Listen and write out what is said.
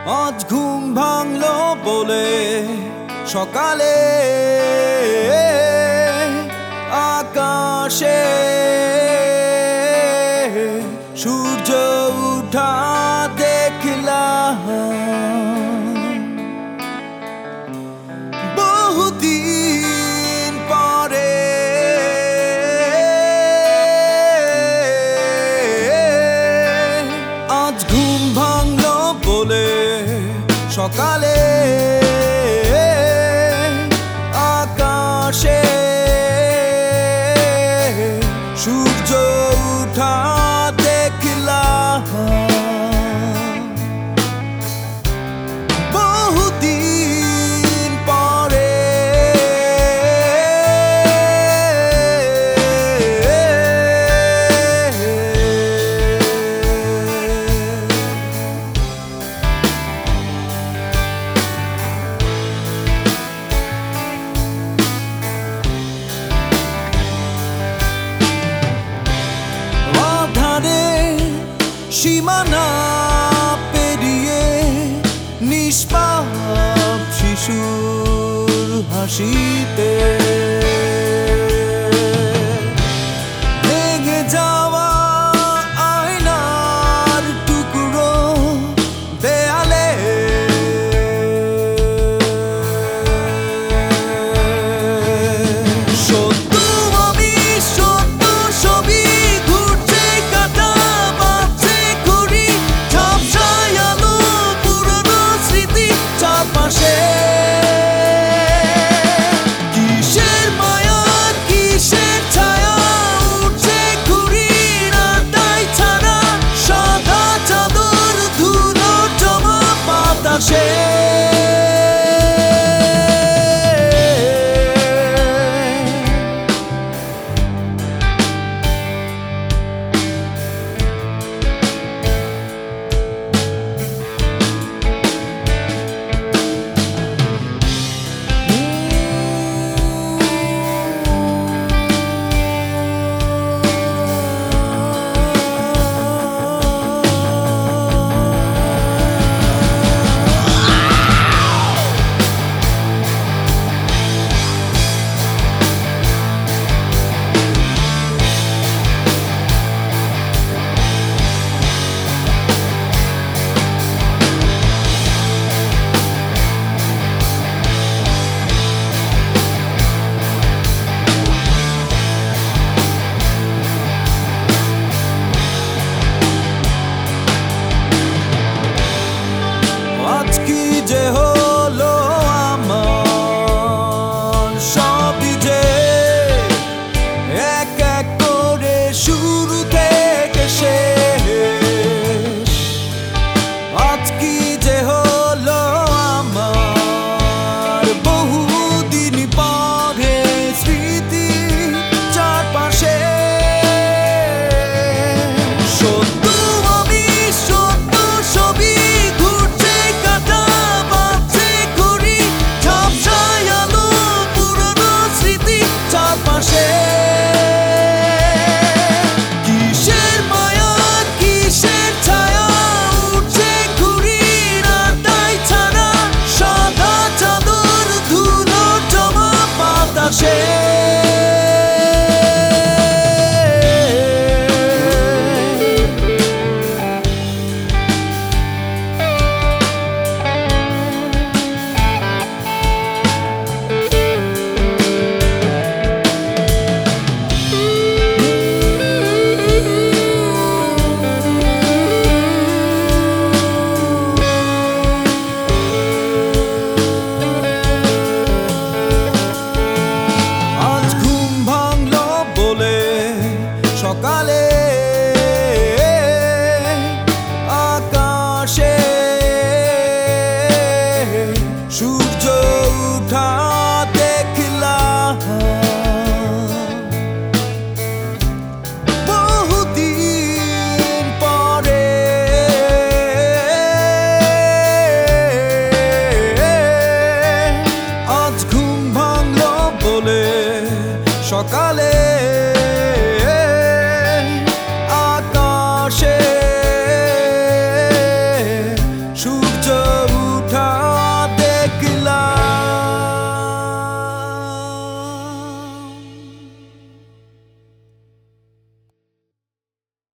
আজ ঘুম ভাঙলো বলে সকালে আকাশে সূর্য উঠা দেখলাম। বহুদিন পরে আজ ঘুম ভাঙলো বলে সকালে আকাশে সূর্য উঠা দেখলাম। বহুদিন পরে সীমানা পেরিয়ে নিষ্পাপ শিশুর হাসিতে ভেঙে যাওয়া আয়নার টুকরো দেয়ালে যে হলো আমার সবই যে এক এক করে শুরু থেকে শেষ। আজ কি যে হলো আমার বহুদিন পরে স্মৃতি চারপাশে সকালে আকাশে সূর্য উঠা দেখলাম। বহুদিন পরে আজ ঘুম ভাঙলো বলে সকালে